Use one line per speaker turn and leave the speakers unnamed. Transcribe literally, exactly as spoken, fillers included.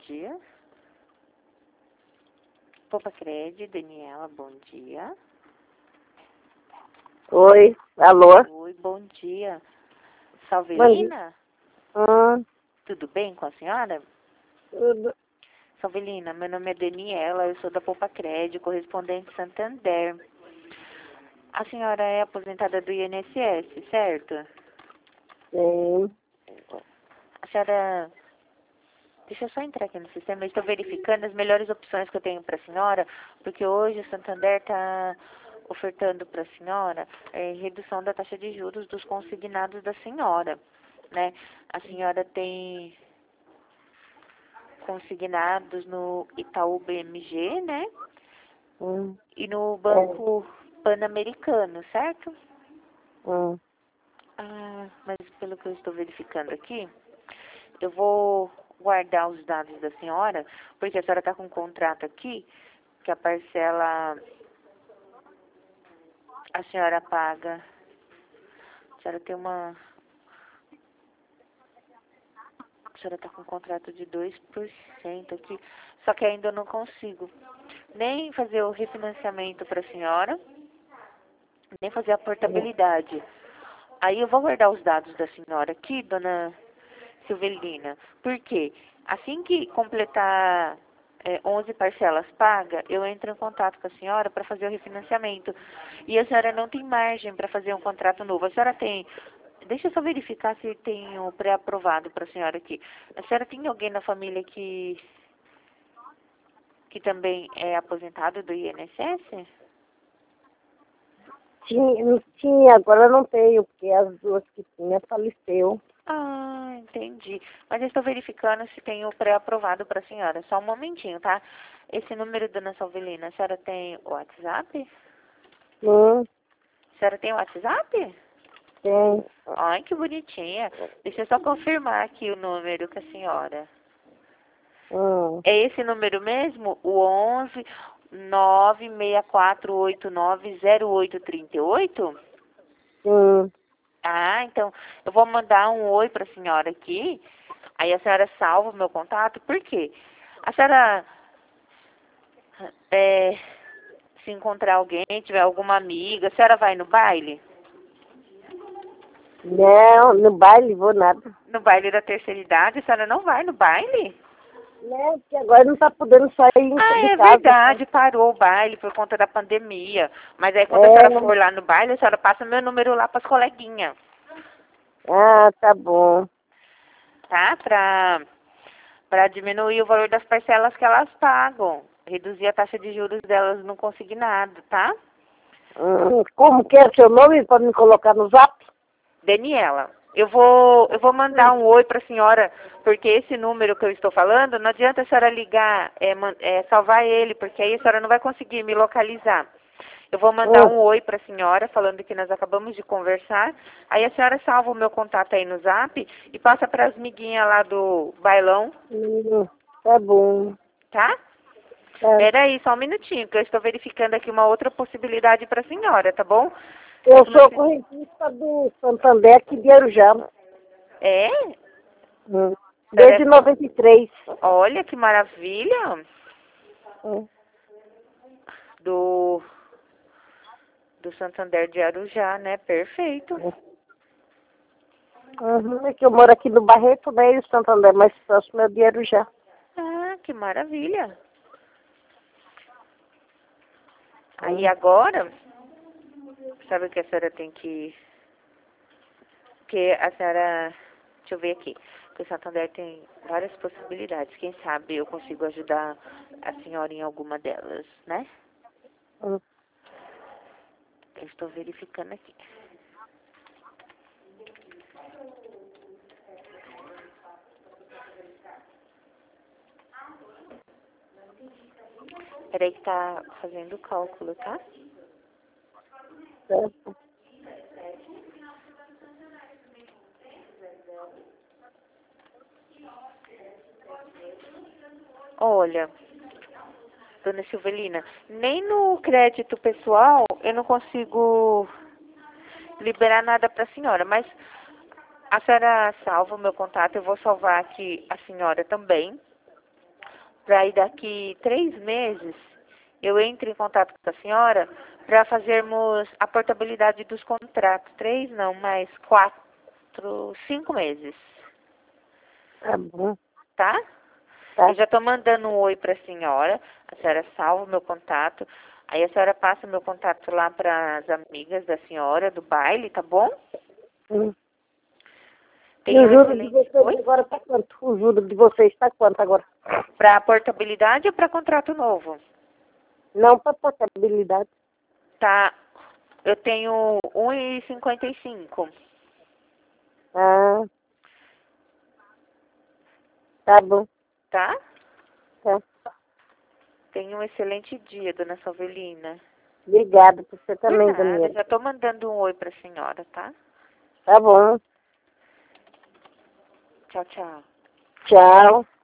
dia. Popacred, Daniela, bom dia.
Oi, alô?
Oi, bom dia. Salvelina?
Hum,
Tudo bem com a senhora?
tudo.
Salvelina, meu nome é Daniela, eu sou da Popacred, correspondente Santander. A senhora é aposentada do I N S S, certo?
Sim.
A senhora... Deixa eu só entrar aqui no sistema, eu estou verificando as melhores opções que eu tenho para a senhora, porque hoje o Santander está ofertando para a senhora é, redução da taxa de juros dos consignados da senhora, né? A senhora tem consignados no Itaú B M G, né?
Hum,
E no Banco Pan-Americano, certo?
hum.
Ah, mas pelo que eu estou verificando aqui, eu vou guardar os dados da senhora, porque a senhora está com um contrato aqui, que a parcela a senhora paga. A senhora tem uma... A senhora está com um contrato de dois por cento aqui, só que ainda eu não consigo nem fazer o refinanciamento para a senhora, nem fazer a portabilidade. Aí eu vou guardar os dados da senhora aqui, dona Silvelina. Por quê? Assim que completar é, onze parcelas pagas, eu entro em contato com a senhora para fazer o refinanciamento. E a senhora não tem margem para fazer um contrato novo. A senhora tem... Deixa eu só verificar se tem o pré-aprovado para a senhora aqui. A senhora tem alguém na família que, que também é aposentado do I N S S?
Tinha, tinha, agora não tenho, porque as duas que tinha faleceu.
Ah, entendi. Mas eu estou verificando se tem o pré-aprovado para a senhora. Só um momentinho, tá? Esse número, dona Salvelina, a senhora tem o WhatsApp?
Hum,
A senhora tem o WhatsApp?
tem.
Ai, que bonitinha. Deixa eu só confirmar aqui o número com a senhora.
Hum,
É esse número mesmo? O onze nove seis quatro oito nove zero oito três oito?
sim.
Ah, então eu vou mandar um oi para a senhora aqui. Aí a senhora salva o meu contato. Por quê? A senhora, é, se encontrar alguém, tiver alguma amiga, a senhora vai no baile?
Não, no baile vou nada.
No baile da terceira idade, a senhora não vai no baile?
Não, porque agora não tá podendo sair
Ah,
de
é
casa. Tá?
verdade, parou o baile por conta da pandemia. Mas aí quando a
É,
senhora for lá no baile, a senhora passa meu número lá para as coleguinhas,
ah, tá bom.
tá? Pra, pra diminuir o valor das parcelas que elas pagam. Reduzir a taxa de juros delas no consignado, tá?
Hum, como que é seu nome para me colocar no zap?
Daniela, eu vou, eu vou mandar um oi para a senhora, porque esse número que eu estou falando, não adianta a senhora ligar, é, man- é, salvar ele, porque aí a senhora não vai conseguir me localizar. Eu vou mandar
Hum,
um oi para a senhora, falando que nós acabamos de conversar. Aí a senhora salva o meu contato aí no zap e passa para as miguinhas lá do bailão,
hum, tá bom.
tá?
Tá.
Peraí, só um minutinho, que eu estou verificando aqui uma outra possibilidade para a senhora, tá bom? É
Eu
que
sou
você...
correntista do Santander aqui de Arujá.
É?
Hum.
A senhora
Desde
é-
noventa e três.
Olha que maravilha!
Hum.
Do, do Santander de Arujá, né? Perfeito.
Uhum, é que eu moro aqui no Barreto, né? E o Santander mais próximo é de Arujá.
Ah, que maravilha. Aí
Hum.
agora, sabe o que a senhora tem que... Porque a senhora... Deixa eu ver aqui. Porque o Santander tem várias possibilidades. Quem sabe eu consigo ajudar a senhora em alguma delas, né?
Hum.
Eu estou verificando aqui. Peraí que tá fazendo o cálculo, tá?
Certo.
Olha, dona Silvelina, nem no crédito pessoal eu não consigo liberar nada para a senhora, mas a senhora salva o meu contato, eu vou salvar aqui a senhora também, para aí daqui três meses eu entre em contato com a senhora para fazermos a portabilidade dos contratos. Três não, mais quatro, cinco meses.
Tá bom.
Tá?
Tá.
Eu já estou mandando um oi para a senhora. A senhora salva o meu contato. Aí a senhora passa o meu contato lá para as amigas da senhora do baile, tá bom?
Hum. E
Tenha
o
um
juro de
excelente...
vocês
Oi?
agora tá quanto? O juro de vocês está quanto agora?
Para portabilidade ou para contrato novo?
Não para portabilidade.
Tá. Eu tenho um e cinquenta e cinco.
Ah. Tá bom.
Tá?
Tá.
Tenha um excelente dia, dona Salvelina.
Obrigada por você
Por
também,
nada.
Daniela.
Já estou mandando um oi para a senhora, tá?
Tá bom.
Tchau, tchau.
Tchau.